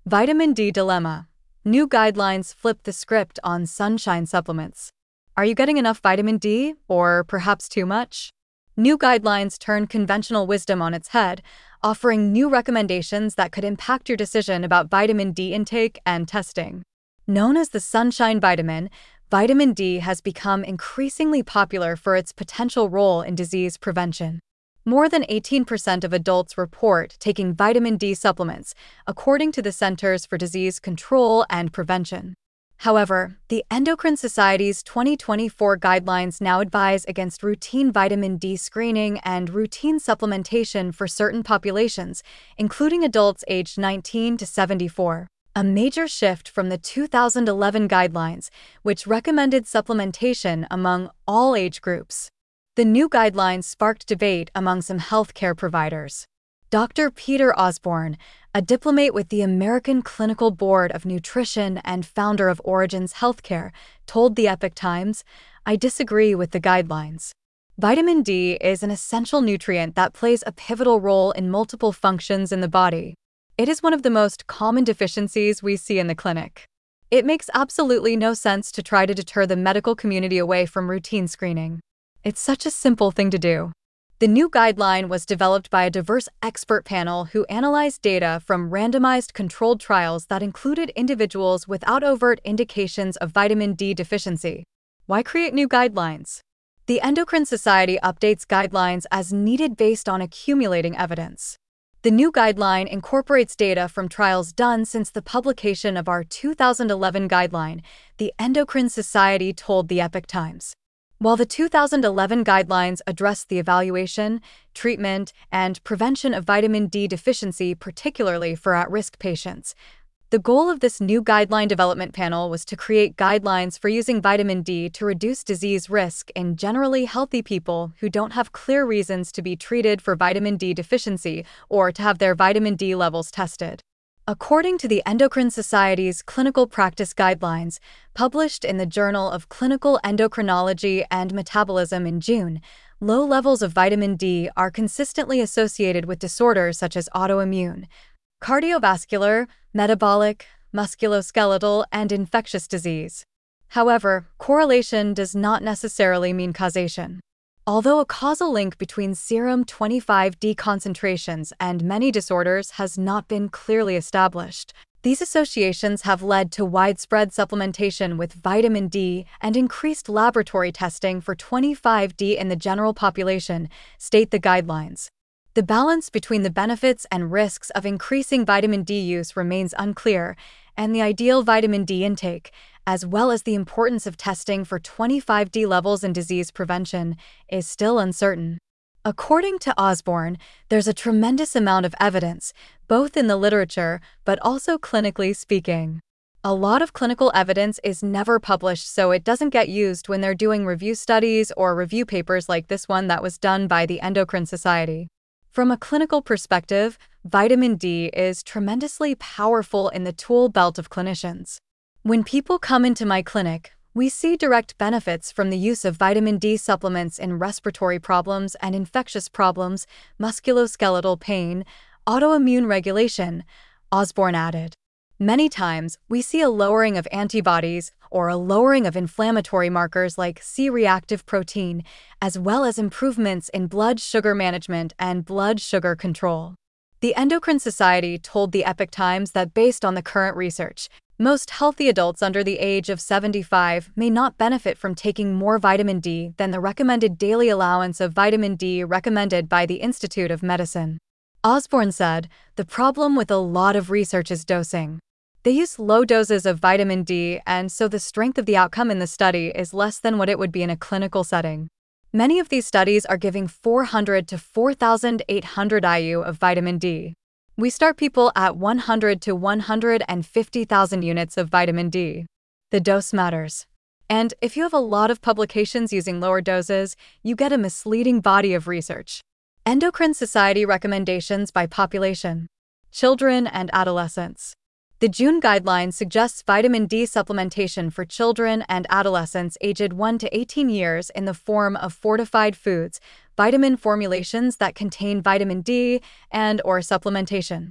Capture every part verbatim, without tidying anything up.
Vitamin D dilemma. New guidelines flip the script on sunshine supplements. Are you getting enough vitamin D, or perhaps too much? New guidelines turn conventional wisdom on its head, offering new recommendations that could impact your decision about vitamin D intake and testing. Known as the sunshine vitamin, vitamin D has become increasingly popular for its potential role in disease prevention. More than eighteen percent of adults report taking vitamin D supplements, according to the Centers for Disease Control and Prevention. However, the Endocrine Society's twenty twenty-four guidelines now advise against routine vitamin D screening and routine supplementation for certain populations, including adults aged nineteen to seventy-four. A major shift from the two thousand eleven guidelines, which recommended supplementation among all age groups. The new guidelines sparked debate among some healthcare providers. Doctor Peter Osborne, a diplomate with the American Clinical Board of Nutrition and founder of Origins Healthcare, told the Epoch Times, "I disagree with the guidelines. Vitamin D is an essential nutrient that plays a pivotal role in multiple functions in the body. It is one of the most common deficiencies we see in the clinic. It makes absolutely no sense to try to deter the medical community away from routine screening. It's such a simple thing to do." The new guideline was developed by a diverse expert panel who analyzed data from randomized controlled trials that included individuals without overt indications of vitamin D deficiency. Why create new guidelines? The Endocrine Society updates guidelines as needed based on accumulating evidence. The new guideline incorporates data from trials done since the publication of our two thousand eleven guideline, the Endocrine Society told the Epoch Times. While the two thousand eleven guidelines addressed the evaluation, treatment, and prevention of vitamin D deficiency, particularly for at-risk patients, the goal of this new guideline development panel was to create guidelines for using vitamin D to reduce disease risk in generally healthy people who don't have clear reasons to be treated for vitamin D deficiency or to have their vitamin D levels tested. According to the Endocrine Society's Clinical Practice Guidelines, published in the Journal of Clinical Endocrinology and Metabolism in June, low levels of vitamin D are consistently associated with disorders such as autoimmune, cardiovascular, metabolic, musculoskeletal, and infectious disease. However, correlation does not necessarily mean causation. Although a causal link between serum twenty-five D concentrations and many disorders has not been clearly established, these associations have led to widespread supplementation with vitamin D and increased laboratory testing for twenty-five D in the general population, state the guidelines. The balance between the benefits and risks of increasing vitamin D use remains unclear, and the ideal vitamin D intake, as well as the importance of testing for twenty-five D levels in disease prevention, is still uncertain. According to Osborne, there's a tremendous amount of evidence, both in the literature but also clinically speaking. A lot of clinical evidence is never published, so it doesn't get used when they're doing review studies or review papers like this one that was done by the Endocrine Society. From a clinical perspective, vitamin D is tremendously powerful in the tool belt of clinicians. When people come into my clinic, we see direct benefits from the use of vitamin D supplements in respiratory problems and infectious problems, musculoskeletal pain, autoimmune regulation, Osborne added. Many times, we see a lowering of antibodies or a lowering of inflammatory markers like C-reactive protein, as well as improvements in blood sugar management and blood sugar control. The Endocrine Society told the Epoch Times that based on the current research, most healthy adults under the age of seventy-five may not benefit from taking more vitamin D than the recommended daily allowance of vitamin D recommended by the Institute of Medicine. Osborne said, "The problem with a lot of research is dosing. They use low doses of vitamin D, and so the strength of the outcome in the study is less than what it would be in a clinical setting. Many of these studies are giving four hundred to four thousand eight hundred I U of vitamin D. We start people at one hundred to one hundred fifty thousand units of vitamin D. The dose matters. And if you have a lot of publications using lower doses, you get a misleading body of research." Endocrine Society recommendations by population. Children and adolescents. The June guideline suggests vitamin D supplementation for children and adolescents aged one to eighteen years in the form of fortified foods, vitamin formulations that contain vitamin D, and or supplementation.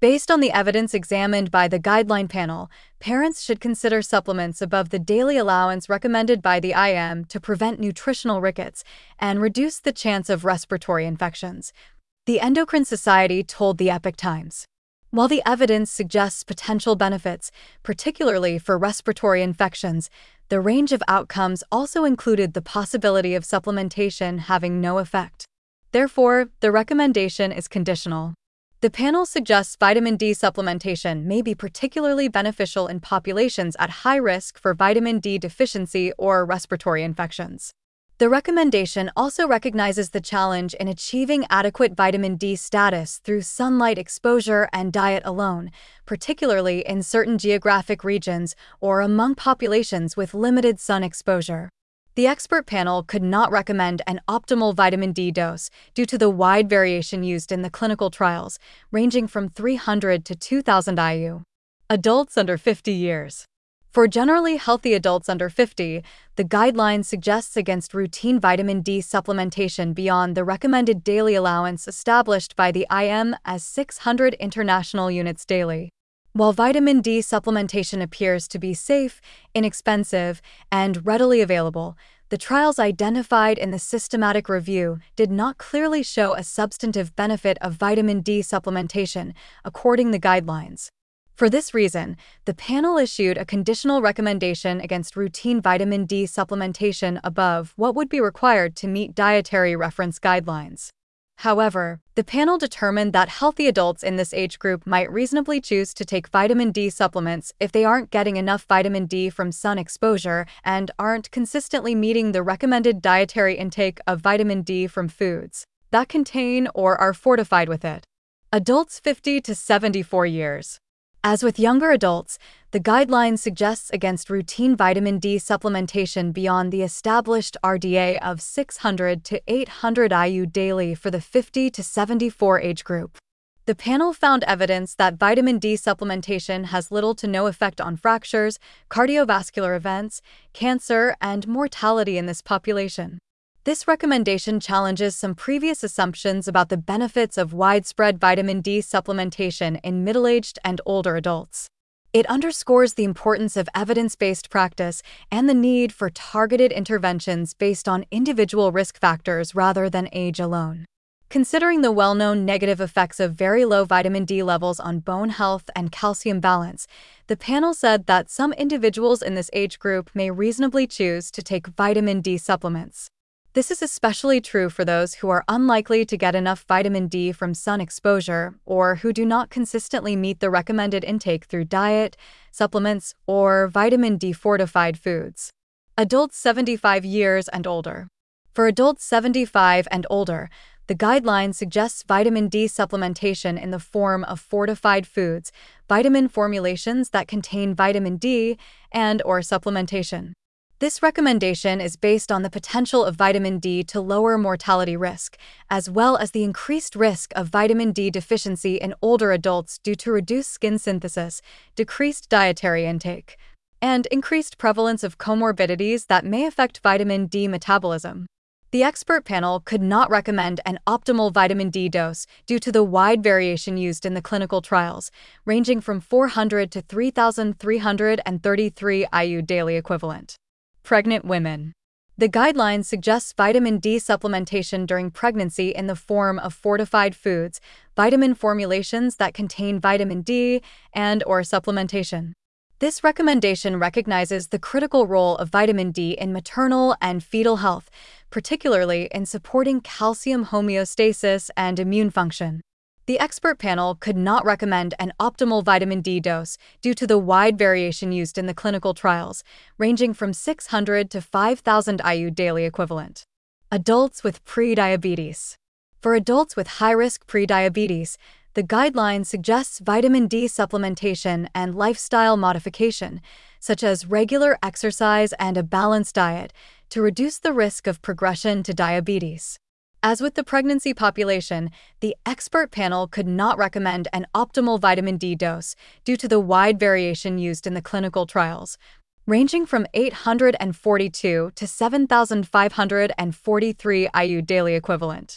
Based on the evidence examined by the guideline panel, parents should consider supplements above the daily allowance recommended by the I M to prevent nutritional rickets and reduce the chance of respiratory infections, the Endocrine Society told the Epoch Times. While the evidence suggests potential benefits, particularly for respiratory infections, the range of outcomes also included the possibility of supplementation having no effect. Therefore, the recommendation is conditional. The panel suggests vitamin D supplementation may be particularly beneficial in populations at high risk for vitamin D deficiency or respiratory infections. The recommendation also recognizes the challenge in achieving adequate vitamin D status through sunlight exposure and diet alone, particularly in certain geographic regions or among populations with limited sun exposure. The expert panel could not recommend an optimal vitamin D dose due to the wide variation used in the clinical trials, ranging from three hundred to two thousand I U. Adults under fifty years. For generally healthy adults under fifty, the guideline suggests against routine vitamin D supplementation beyond the recommended daily allowance established by the I M as six hundred international units daily. While vitamin D supplementation appears to be safe, inexpensive, and readily available, the trials identified in the systematic review did not clearly show a substantive benefit of vitamin D supplementation, according to the guidelines. For this reason, the panel issued a conditional recommendation against routine vitamin D supplementation above what would be required to meet dietary reference guidelines. However, the panel determined that healthy adults in this age group might reasonably choose to take vitamin D supplements if they aren't getting enough vitamin D from sun exposure and aren't consistently meeting the recommended dietary intake of vitamin D from foods that contain or are fortified with it. Adults fifty to seventy-four years. As with younger adults, the guideline suggests against routine vitamin D supplementation beyond the established R D A of six hundred to eight hundred I U daily for the fifty to seventy-four age group. The panel found evidence that vitamin D supplementation has little to no effect on fractures, cardiovascular events, cancer, and mortality in this population. This recommendation challenges some previous assumptions about the benefits of widespread vitamin D supplementation in middle-aged and older adults. It underscores the importance of evidence-based practice and the need for targeted interventions based on individual risk factors rather than age alone. Considering the well-known negative effects of very low vitamin D levels on bone health and calcium balance, the panel said that some individuals in this age group may reasonably choose to take vitamin D supplements. This is especially true for those who are unlikely to get enough vitamin D from sun exposure or who do not consistently meet the recommended intake through diet, supplements, or vitamin D fortified foods. Adults seventy-five years and older. For adults seventy-five and older, the guideline suggests vitamin D supplementation in the form of fortified foods, vitamin formulations that contain vitamin D, and/or supplementation. This recommendation is based on the potential of vitamin D to lower mortality risk, as well as the increased risk of vitamin D deficiency in older adults due to reduced skin synthesis, decreased dietary intake, and increased prevalence of comorbidities that may affect vitamin D metabolism. The expert panel could not recommend an optimal vitamin D dose due to the wide variation used in the clinical trials, ranging from four hundred to three thousand three hundred thirty-three I U daily equivalent. Pregnant women. The guideline suggests vitamin D supplementation during pregnancy in the form of fortified foods, vitamin formulations that contain vitamin D, and/or supplementation. This recommendation recognizes the critical role of vitamin D in maternal and fetal health, particularly in supporting calcium homeostasis and immune function. The expert panel could not recommend an optimal vitamin D dose due to the wide variation used in the clinical trials, ranging from six hundred to five thousand I U daily equivalent. Adults with prediabetes. For adults with high-risk prediabetes, the guideline suggests vitamin D supplementation and lifestyle modification, such as regular exercise and a balanced diet, to reduce the risk of progression to diabetes. As with the pregnancy population, the expert panel could not recommend an optimal vitamin D dose due to the wide variation used in the clinical trials, ranging from eight hundred forty-two to seven thousand five hundred forty-three I U daily equivalent.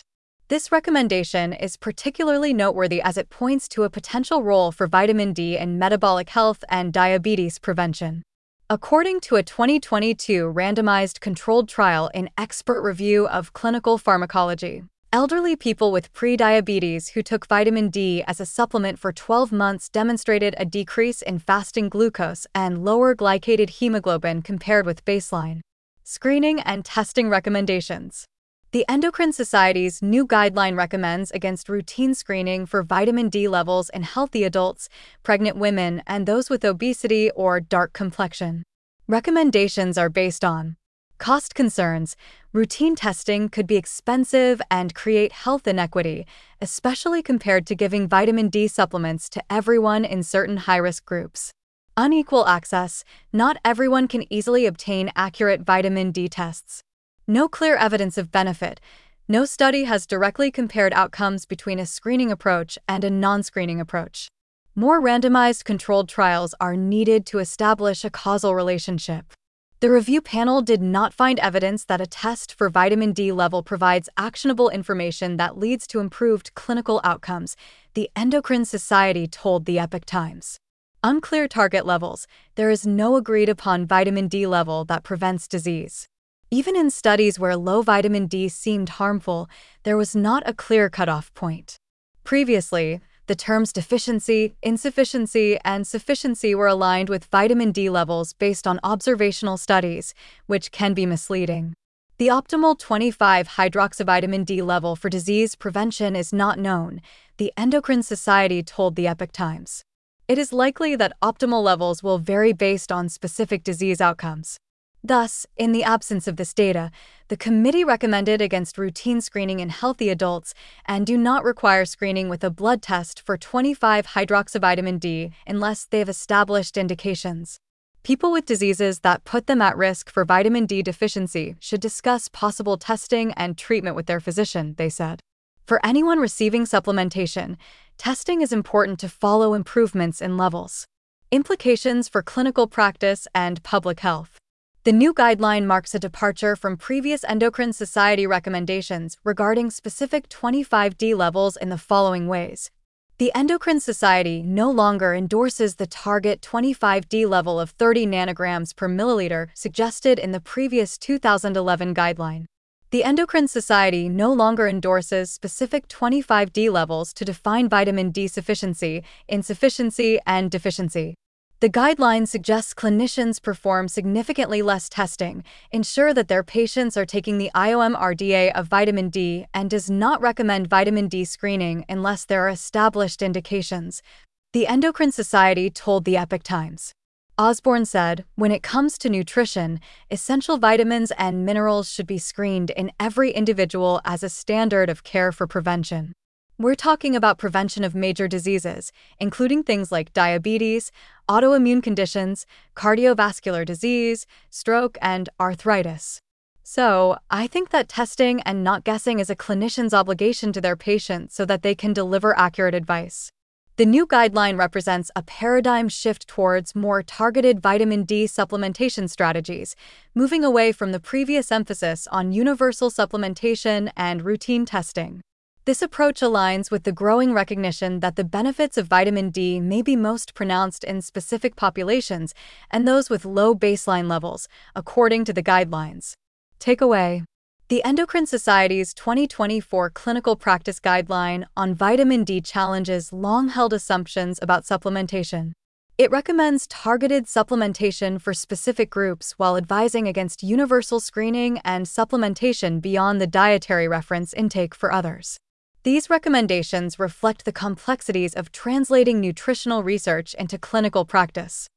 This recommendation is particularly noteworthy as it points to a potential role for vitamin D in metabolic health and diabetes prevention. According to a twenty twenty-two randomized controlled trial in Expert Review of Clinical Pharmacology, elderly people with pre-diabetes who took vitamin D as a supplement for twelve months demonstrated a decrease in fasting glucose and lower glycated hemoglobin compared with baseline. Screening and testing recommendations. The Endocrine Society's new guideline recommends against routine screening for vitamin D levels in healthy adults, pregnant women, and those with obesity or dark complexion. Recommendations are based on cost concerns. Routine testing could be expensive and create health inequity, especially compared to giving vitamin D supplements to everyone in certain high-risk groups. Unequal access. Not everyone can easily obtain accurate vitamin D tests. No clear evidence of benefit. No study has directly compared outcomes between a screening approach and a non-screening approach. More randomized controlled trials are needed to establish a causal relationship. The review panel did not find evidence that a test for vitamin D level provides actionable information that leads to improved clinical outcomes, the Endocrine Society told the Epoch Times. Unclear target levels. There is no agreed upon vitamin D level that prevents disease. Even in studies where low vitamin D seemed harmful, there was not a clear cutoff point. Previously, the terms deficiency, insufficiency, and sufficiency were aligned with vitamin D levels based on observational studies, which can be misleading. The optimal twenty-five hydroxyvitamin D level for disease prevention is not known, the Endocrine Society told the Epoch Times. It is likely that optimal levels will vary based on specific disease outcomes. Thus, in the absence of this data, the committee recommended against routine screening in healthy adults and do not require screening with a blood test for twenty-five hydroxyvitamin D unless they have established indications. People with diseases that put them at risk for vitamin D deficiency should discuss possible testing and treatment with their physician, they said. For anyone receiving supplementation, testing is important to follow improvements in levels. Implications for clinical practice and public health. The new guideline marks a departure from previous Endocrine Society recommendations regarding specific twenty-five D levels in the following ways. The Endocrine Society no longer endorses the target twenty-five D level of thirty nanograms per milliliter suggested in the previous two thousand eleven guideline. The Endocrine Society no longer endorses specific twenty-five D levels to define vitamin D sufficiency, insufficiency, and deficiency. The guideline suggests clinicians perform significantly less testing, ensure that their patients are taking the I O M R D A of vitamin D, and does not recommend vitamin D screening unless there are established indications, the Endocrine Society told the Epoch Times. Osborne said, when it comes to nutrition, essential vitamins and minerals should be screened in every individual as a standard of care for prevention. We're talking about prevention of major diseases, including things like diabetes, autoimmune conditions, cardiovascular disease, stroke, and arthritis. So, I think that testing and not guessing is a clinician's obligation to their patient so that they can deliver accurate advice. The new guideline represents a paradigm shift towards more targeted vitamin D supplementation strategies, moving away from the previous emphasis on universal supplementation and routine testing. This approach aligns with the growing recognition that the benefits of vitamin D may be most pronounced in specific populations and those with low baseline levels, according to the guidelines. Takeaway: the Endocrine Society's twenty twenty-four Clinical Practice Guideline on Vitamin D challenges long-held assumptions about supplementation. It recommends targeted supplementation for specific groups while advising against universal screening and supplementation beyond the dietary reference intake for others. These recommendations reflect the complexities of translating nutritional research into clinical practice.